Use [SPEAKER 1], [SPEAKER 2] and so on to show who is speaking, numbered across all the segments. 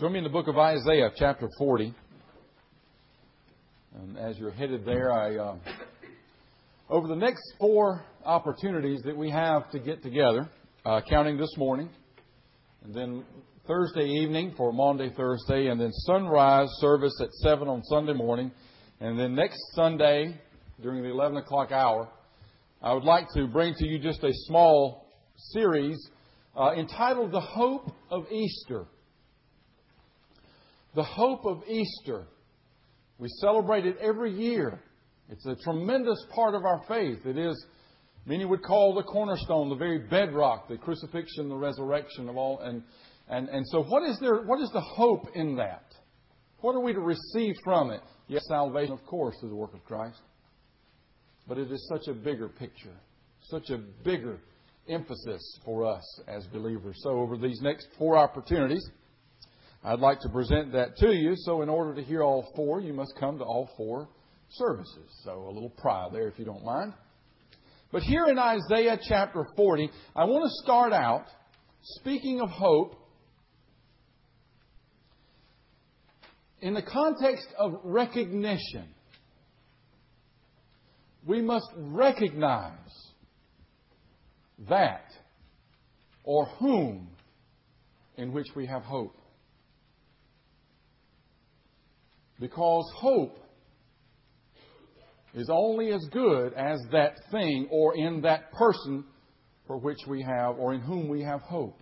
[SPEAKER 1] Join me in the book of Isaiah, chapter 40. And as you're headed there, over the next 4 opportunities that we have to get together, counting this morning, and then Thursday evening for Maundy Thursday, and then sunrise service at 7 on Sunday morning, and then next Sunday during the 11 o'clock hour, I would like to bring to you just a small series entitled The Hope of Easter. The Hope of Easter. We celebrate it every year. It's a tremendous part of our faith. It is, many would call the cornerstone, the very bedrock, the crucifixion, the resurrection of all. And so what is the hope in that? What are we to receive from it? Yes, salvation, of course, is the work of Christ. But it is such a bigger picture, such a bigger emphasis for us as believers. So over these next 4 opportunities, I'd like to present that to you. So in order to hear all 4, you must come to all 4 services. So a little pride there if you don't mind. But here in Isaiah chapter 40, I want to start out speaking of hope in the context of recognition. We must recognize that or whom in which we have hope. Because hope is only as good as that thing or in that person for which we have or in whom we have hope.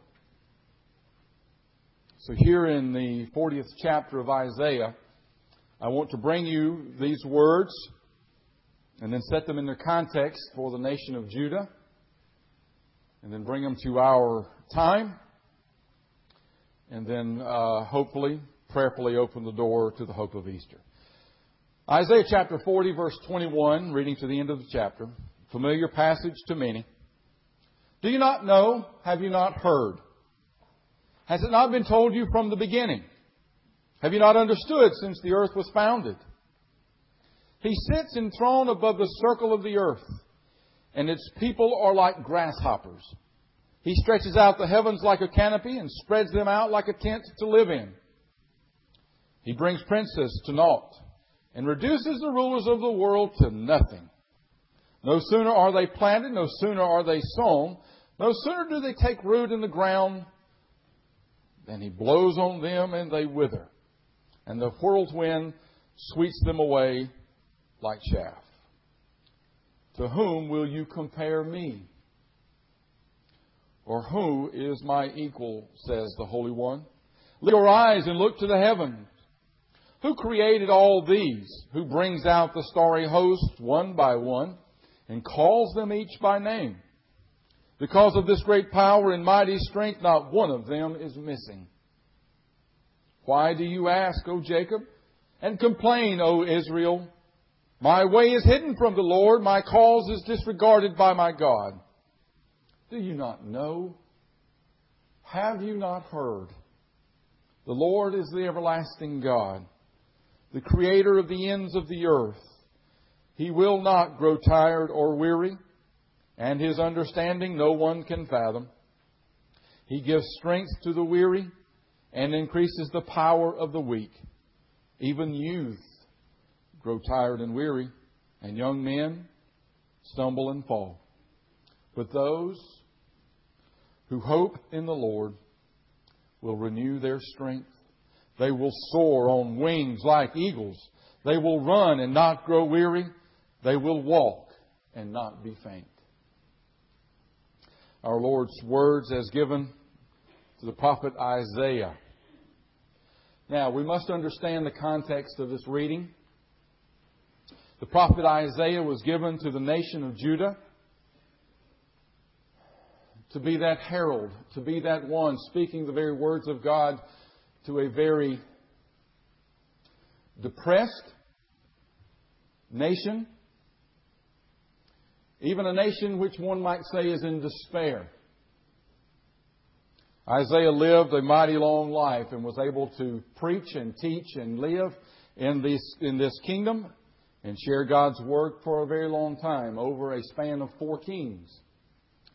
[SPEAKER 1] So here in the 40th chapter of Isaiah, I want to bring you these words and then set them in their context for the nation of Judah and then bring them to our time and then hopefully prayerfully open the door to the hope of Easter. Isaiah chapter 40, verse 21, reading to the end of the chapter. Familiar passage to many. Do you not know? Have you not heard? Has it not been told you from the beginning? Have you not understood since the earth was founded? He sits enthroned above the circle of the earth, and its people are like grasshoppers. He stretches out the heavens like a canopy and spreads them out like a tent to live in. He brings princes to naught and reduces the rulers of the world to nothing. No sooner are they planted, no sooner are they sown, no sooner do they take root in the ground than He blows on them and they wither. And the whirlwind sweeps them away like chaff. To whom will you compare me? Or who is my equal, says the Holy One? Lift your eyes and look to the heavens. Who created all these? Who brings out the starry host one by one and calls them each by name? Because of this great power and mighty strength, not one of them is missing. Why do you ask, O Jacob, and complain, O Israel? My way is hidden from the Lord. My cause is disregarded by my God. Do you not know? Have you not heard? The Lord is the everlasting God, the Creator of the ends of the earth. He will not grow tired or weary, and His understanding no one can fathom. He gives strength to the weary and increases the power of the weak. Even youth grow tired and weary, and young men stumble and fall. But those who hope in the Lord will renew their strength. They will soar on wings like eagles. They will run and not grow weary. They will walk and not be faint. Our Lord's words as given to the prophet Isaiah. Now, we must understand the context of this reading. The prophet Isaiah was given to the nation of Judah to be that herald, to be that one speaking the very words of God to a very depressed nation, even a nation which one might say is in despair. Isaiah lived a mighty long life and was able to preach and teach and live in this kingdom and share God's word for a very long time, over a span of 4 kings.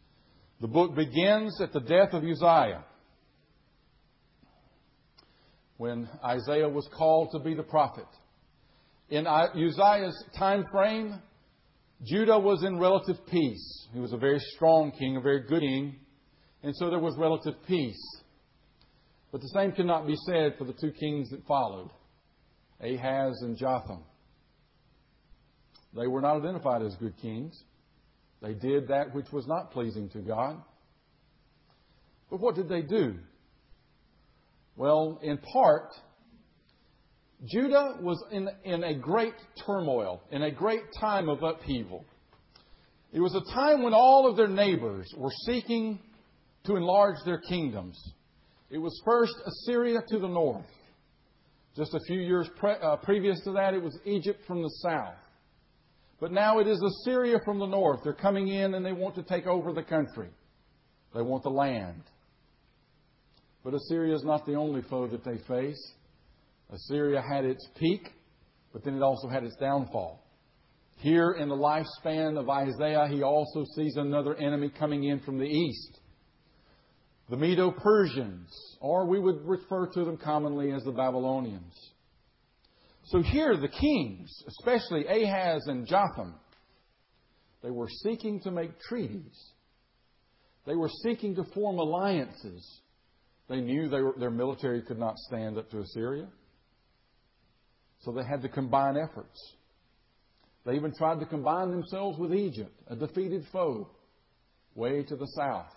[SPEAKER 1] The book begins at the death of Uzziah. when Isaiah was called to be the prophet. In Uzziah's time frame, Judah was in relative peace. He was a very strong king, a very good king, and so there was relative peace. But the same cannot be said for the two kings that followed, Ahaz and Jotham. They were not identified as good kings. They did that which was not pleasing to God. But what did they do? Well, in part, Judah was in a great turmoil, in a great time of upheaval. It was a time when all of their neighbors were seeking to enlarge their kingdoms. It was first Assyria to the north. Just a few years previous to that, it was Egypt from the south. But now it is Assyria from the north. They're coming in and they want to take over the country. They want the land. But Assyria is not the only foe that they face. Assyria had its peak, but then it also had its downfall. Here in the lifespan of Isaiah, he also sees another enemy coming in from the east. The Medo-Persians, or we would refer to them commonly as the Babylonians. So here the kings, especially Ahaz and Jotham, they were seeking to make treaties. They were seeking to form alliances. They knew their military could not stand up to Assyria. So they had to combine efforts. They even tried to combine themselves with Egypt, a defeated foe, way to the south.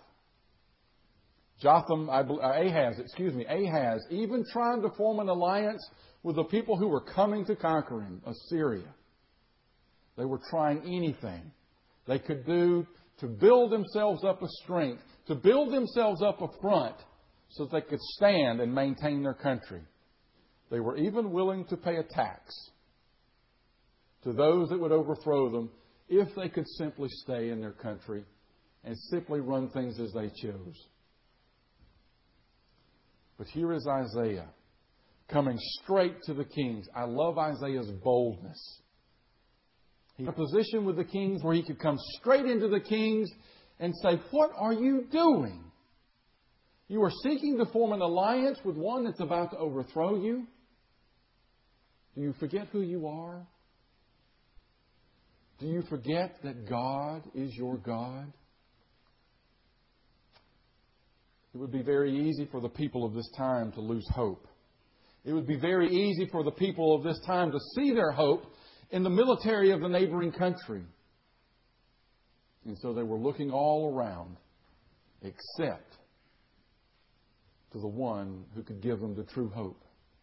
[SPEAKER 1] Ahaz even tried to form an alliance with the people who were coming to conquer him, Assyria. They were trying anything they could do to build themselves up a strength, to build themselves up a front so that they could stand and maintain their country. They were even willing to pay a tax to those that would overthrow them if they could simply stay in their country and simply run things as they chose. But here is Isaiah coming straight to the kings. I love Isaiah's boldness. He's in a position with the kings where he could come straight into the kings and say, "What are you doing? You are seeking to form an alliance with one that's about to overthrow you? Do you forget who you are? Do you forget that God is your God?" It would be very easy for the people of this time to lose hope. It would be very easy for the people of this time to see their hope in the military of the neighboring country. And so they were looking all around except to the one who could give them the true hope.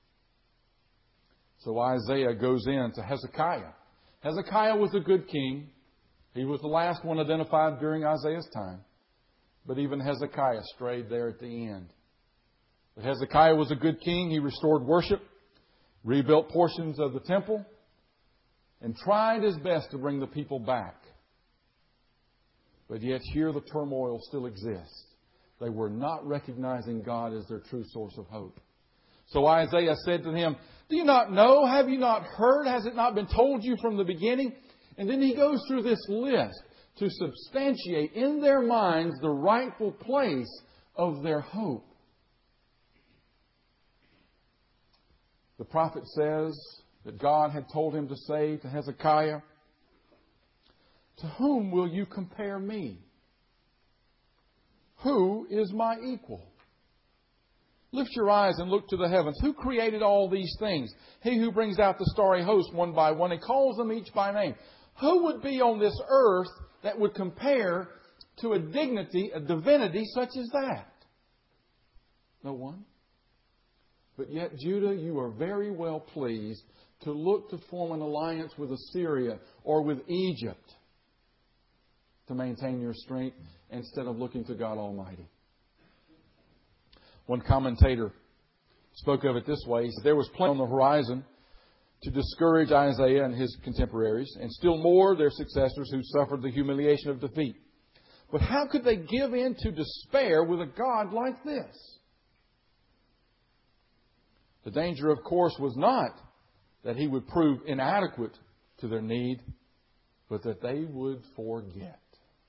[SPEAKER 1] So Isaiah goes in to Hezekiah. Hezekiah was a good king. He was the last one identified during Isaiah's time. But even Hezekiah strayed there at the end. But Hezekiah was a good king. He restored worship, rebuilt portions of the temple, and tried his best to bring the people back. But yet here the turmoil still exists. They were not recognizing God as their true source of hope. So Isaiah said to him, "Do you not know? Have you not heard? Has it not been told you from the beginning?" And then he goes through this list to substantiate in their minds the rightful place of their hope. The prophet says that God had told him to say to Hezekiah, "To whom will you compare me? Who is my equal? Lift your eyes and look to the heavens. Who created all these things? He who brings out the starry host one by one and calls them each by name. Who would be on this earth that would compare to a divinity such as that?" No one. But yet, Judah, you are very well pleased to look to form an alliance with Assyria or with Egypt to maintain your strength instead of looking to God Almighty. One commentator spoke of it this way. He said, "There was plenty on the horizon to discourage Isaiah and his contemporaries, and still more their successors who suffered the humiliation of defeat. But how could they give in to despair with a God like this?" The danger, of course, was not that he would prove inadequate to their need, but that they would forget.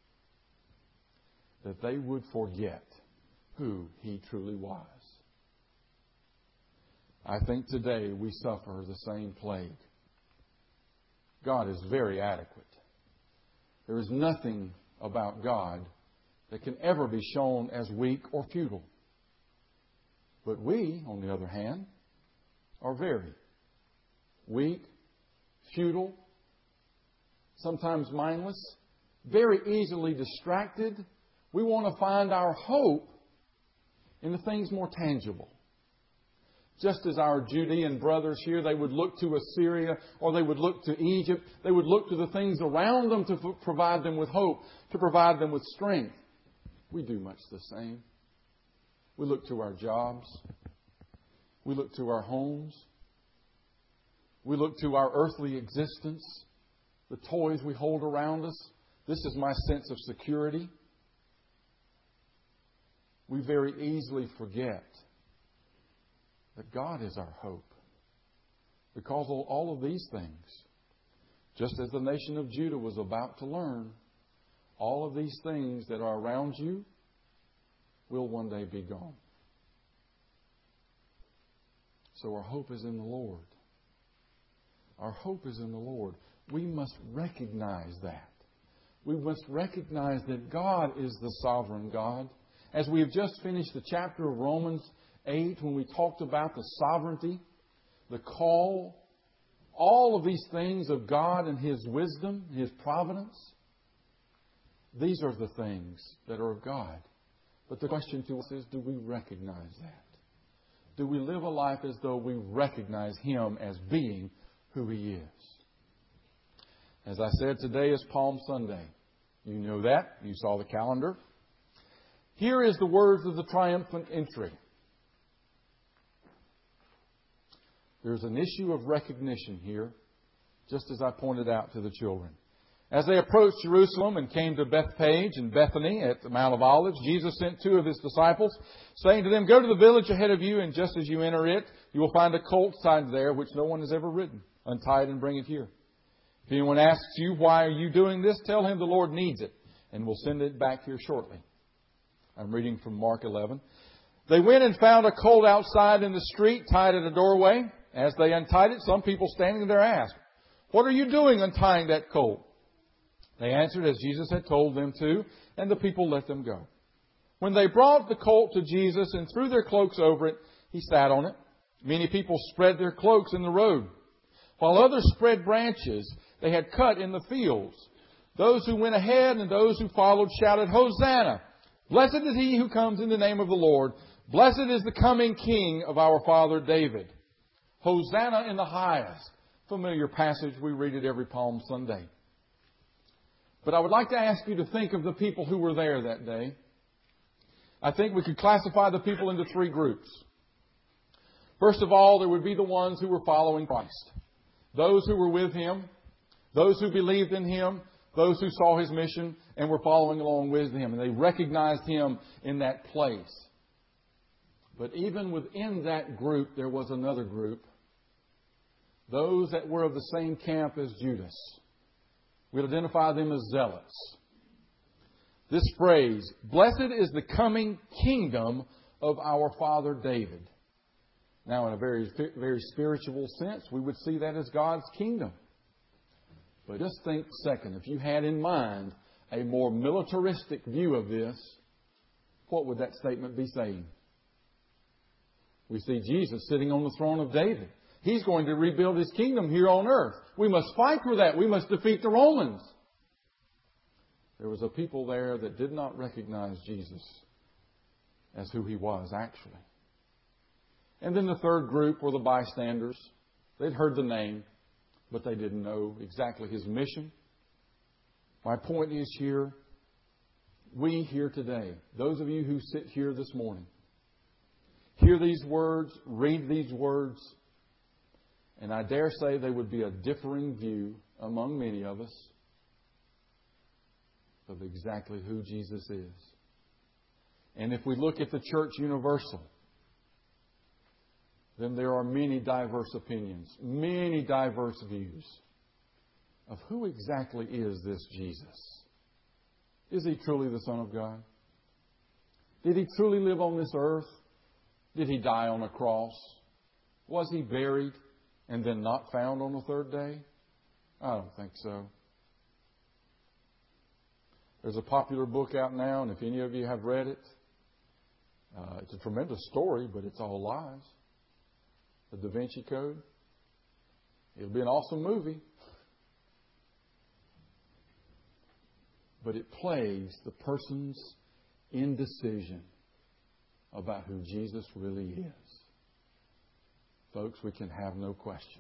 [SPEAKER 1] That they would forget who he truly was. I think today we suffer the same plague. God is very adequate. There is nothing about God that can ever be shown as weak or futile. But we, on the other hand, are very weak, futile, sometimes mindless, very easily distracted. We want to find our hope in the things more tangible. Just as our Judean brothers here, they would look to Assyria or they would look to Egypt. They would look to the things around them to provide them with hope, to provide them with strength. We do much the same. We look to our jobs. We look to our homes. We look to our earthly existence, the toys we hold around us. This is my sense of security. We very easily forget that God is our hope. Because of all of these things, just as the nation of Judah was about to learn, all of these things that are around you will one day be gone. So our hope is in the Lord. Our hope is in the Lord. We must recognize that. We must recognize that God is the sovereign God. As we have just finished the chapter of Romans 8, when we talked about the sovereignty, the call, all of these things of God and His wisdom, His providence, these are the things that are of God. But the question to us is, do we recognize that? Do we live a life as though we recognize Him as being who He is? As I said, today is Palm Sunday. You know that. You saw the calendar. Here is the words of the triumphant entry. There's an issue of recognition here, just as I pointed out to the children. As they approached Jerusalem and came to Bethphage and Bethany at the Mount of Olives, Jesus sent 2 of His disciples, saying to them, "Go to the village ahead of you, and just as you enter it, you will find a colt tied there, which no one has ever ridden. Untie it and bring it here. If anyone asks you, 'Why are you doing this?' tell him the Lord needs it, and will send it back here shortly." I'm reading from Mark 11. They went and found a colt outside in the street, tied at a doorway. As they untied it, some people standing there asked, "What are you doing untying that colt?" They answered as Jesus had told them to, and the people let them go. When they brought the colt to Jesus and threw their cloaks over it, He sat on it. Many people spread their cloaks in the road, while others spread branches they had cut in the fields. Those who went ahead and those who followed shouted, "Hosanna! Blessed is He who comes in the name of the Lord. Blessed is the coming King of our father David." Hosanna in the highest. Familiar passage. We read it every Palm Sunday. But I would like to ask you to think of the people who were there that day. I think we could classify the people into 3 groups. First of all, there would be the ones who were following Christ. Those who were with Him, those who believed in Him, those who saw His mission and were following along with Him. And they recognized Him in that place. But even within that group, there was another group. Those that were of the same camp as Judas. We'd identify them as zealots. This phrase, "Blessed is the coming kingdom of our father David." Now, in a very, very spiritual sense, we would see that as God's kingdom. But just think a second, if you had in mind a more militaristic view of this, what would that statement be saying? We see Jesus sitting on the throne of David. He's going to rebuild His kingdom here on earth. We must fight for that. We must defeat the Romans. There was a people there that did not recognize Jesus as who He was actually. And then the third group were the bystanders. They'd heard the name, but they didn't know exactly His mission. My point is here, we here today, those of you who sit here this morning, hear these words, read these words, and I dare say there would be a differing view among many of us of exactly who Jesus is. And if we look at the church universal, then there are many diverse opinions, many diverse views of who exactly is this Jesus. Is He truly the Son of God? Did He truly live on this earth? Did He die on a cross? Was He buried and then not found on the third day? I don't think so. There's a popular book out now, and if any of you have read it, it's a tremendous story, but it's all lies. The Da Vinci Code. It'll be an awesome movie. But it plays the person's indecision about who Jesus really is. Folks, we can have no question.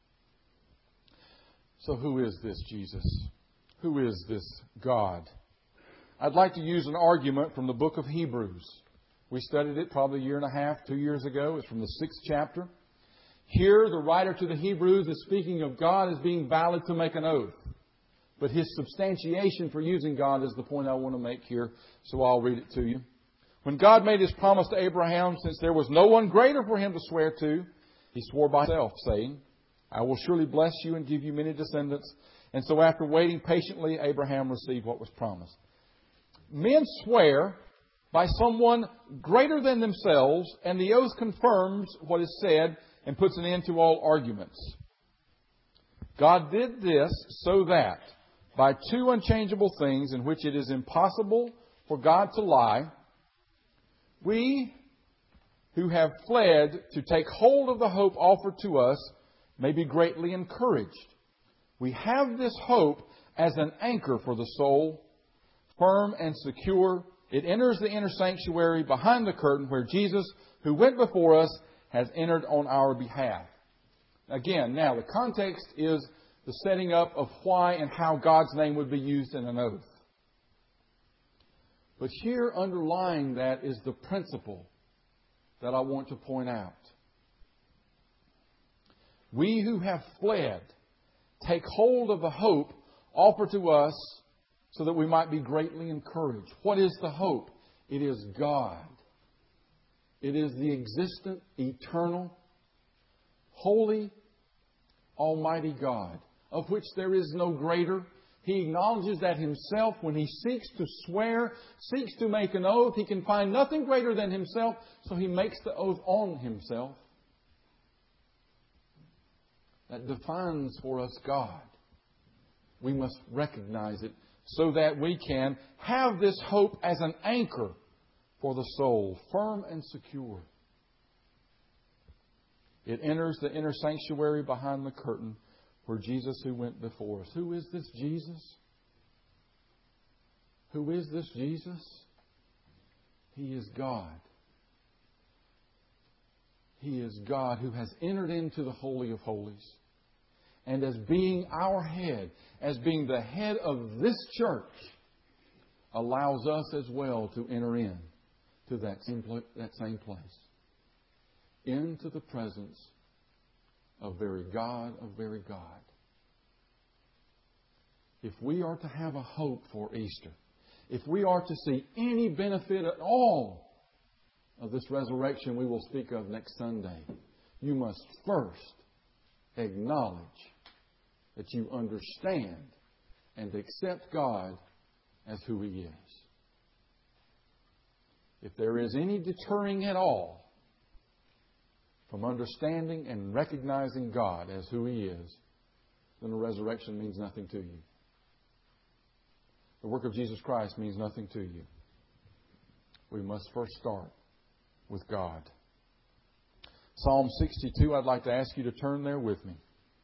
[SPEAKER 1] So who is this Jesus? Who is this God? I'd like to use an argument from the book of Hebrews. We studied it probably a year and a half, 2 years ago. It's from the 6th chapter. Here, the writer to the Hebrews is speaking of God as being valid to make an oath. But his substantiation for using God is the point I want to make here, so I'll read it to you. When God made His promise to Abraham, since there was no one greater for him to swear to, He swore by Himself, saying, I will surely bless you and give you many descendants. And so after waiting patiently, Abraham received what was promised. Men swear by someone greater than themselves, and the oath confirms what is said and puts an end to all arguments. God did this so that by two unchangeable things in which it is impossible for God to lie, we who have fled to take hold of the hope offered to us may be greatly encouraged. We have this hope as an anchor for the soul, firm and secure. It enters the inner sanctuary behind the curtain where Jesus, who went before us, has entered on our behalf. Again, now the context is the setting up of why and how God's name would be used in an oath. But here underlying that is the principle that I want to point out. We who have fled take hold of the hope offered to us so that we might be greatly encouraged. What is the hope? It is God. It is the existent, eternal, holy, almighty God, of which there is no greater. He acknowledges that Himself. When he seeks to swear, seeks to make an oath, he can find nothing greater than Himself, so he makes the oath on Himself. That defines for us God. We must recognize it so that we can have this hope as an anchor for the soul, firm and secure. It enters the inner sanctuary behind the curtain where Jesus who went before us. Who is this Jesus? Who is this Jesus? He is God. He is God who has entered into the Holy of Holies. And as being our head, as being the head of this church, allows us as well to enter in to that same place. Into the presence of very God of very God. If we are to have a hope for Easter, if we are to see any benefit at all of this resurrection we will speak of next Sunday, you must first acknowledge that you understand and accept God as who He is. If there is any deterring at all from understanding and recognizing God as who He is, then the resurrection means nothing to you. The work of Jesus Christ means nothing to you. We must first start with God. Psalm 62, I'd like to ask you to turn there with me.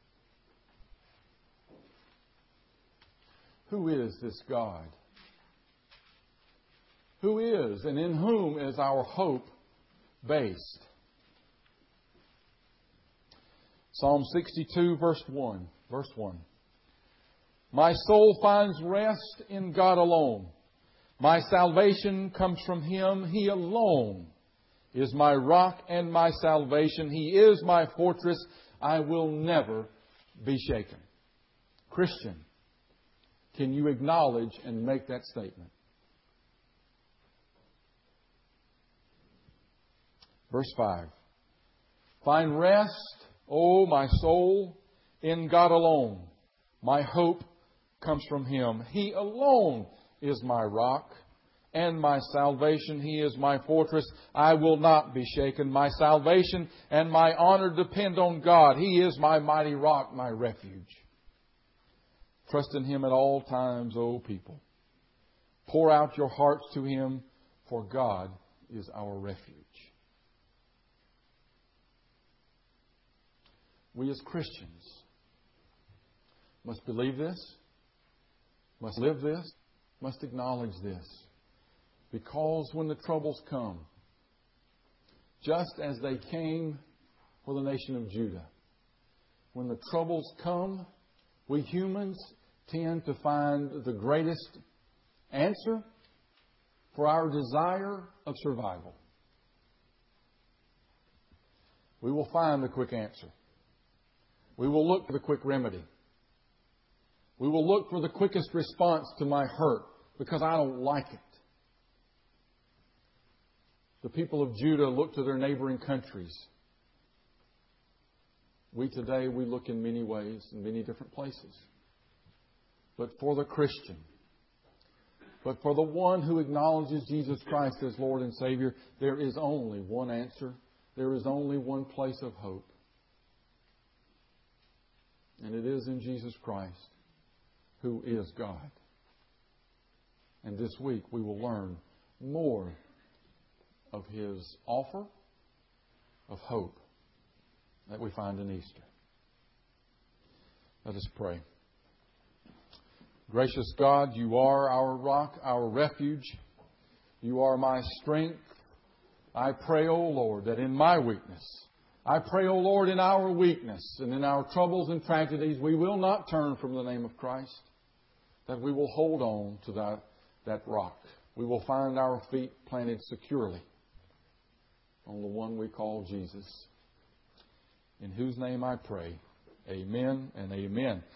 [SPEAKER 1] Who is this God? Who is and in whom is our hope based? Psalm 62, verse 1. Verse 1. My soul finds rest in God alone. My salvation comes from Him. He alone is my rock and my salvation. He is my fortress. I will never be shaken. Christian, can you acknowledge and make that statement? Verse 5. Find rest, O my soul, in God alone. My hope comes from Him. He alone is my rock and my salvation. He is my fortress. I will not be shaken. My salvation and my honor depend on God. He is my mighty rock, my refuge. Trust in Him at all times, O people. Pour out your hearts to Him, for God is our refuge. We as Christians must believe this, must live this, must acknowledge this. Because when the troubles come, just as they came for the nation of Judah, when the troubles come, we humans tend to find the greatest answer for our desire of survival. We will find the quick answer. We will look for the quick remedy. We will look for the quickest response to my hurt because I don't like it. The people of Judah looked to their neighboring countries. We today, we look in many ways, in many different places. But for the Christian, but for the one who acknowledges Jesus Christ as Lord and Savior, there is only one answer. There is only one place of hope. And it is in Jesus Christ, who is God. And this week we will learn more of His offer of hope that we find in Easter. Let us pray. Gracious God, You are our rock, our refuge. You are my strength. I pray, O Lord, that in my weakness, I pray, O Lord, in our weakness and in our troubles and tragedies, we will not turn from the name of Christ, that we will hold on to that rock. We will find our feet planted securely on the one we call Jesus, in whose name I pray. Amen and amen.